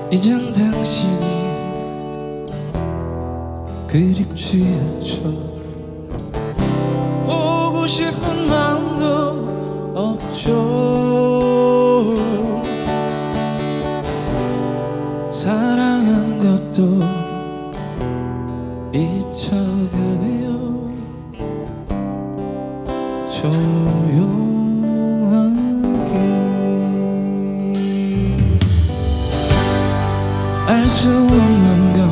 이젠 당신이 그립지 않죠. 보고 싶은 마음도 없죠. 사랑한 것도 잊혀가네요. 조용하게 알 수 없는 건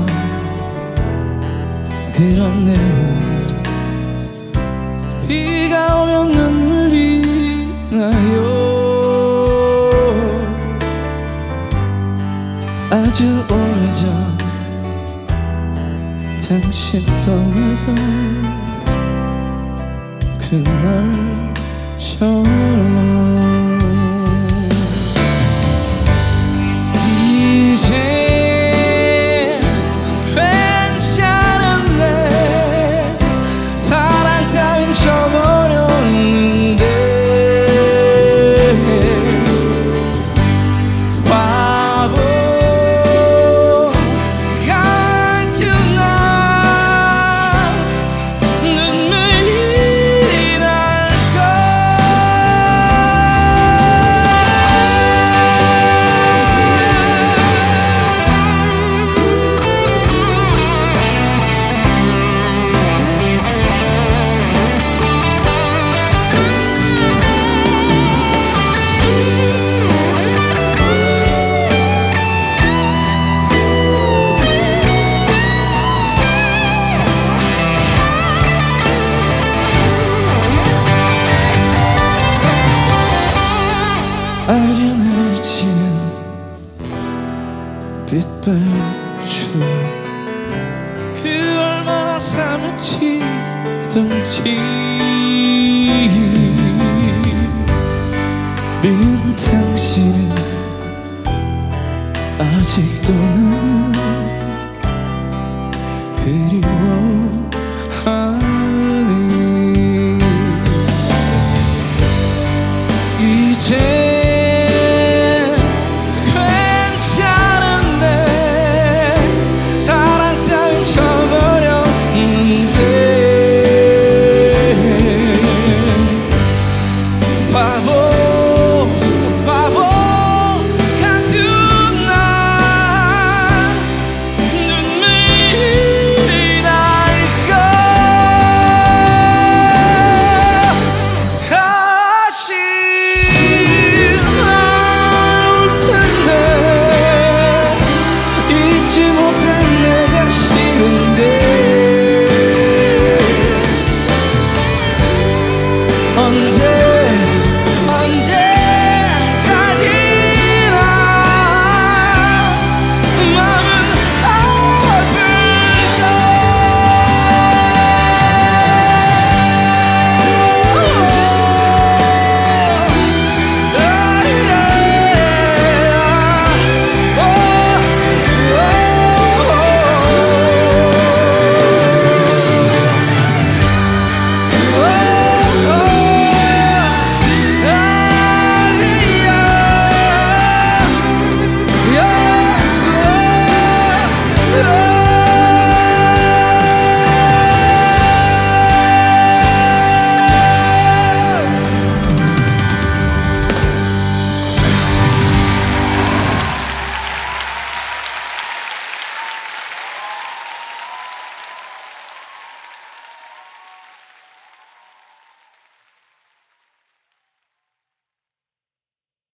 그런 내 몸이 비가 오면 눈물이 나요. 아주 오래전 당신 떠나던 그날처럼 이제 괜찮은데 사랑 따윈 져버렸는데 바보 같은 나 눈물이 날까. 아련해지는 빛발주 그 얼마나 사무치던지 미운 당신은 아직도 는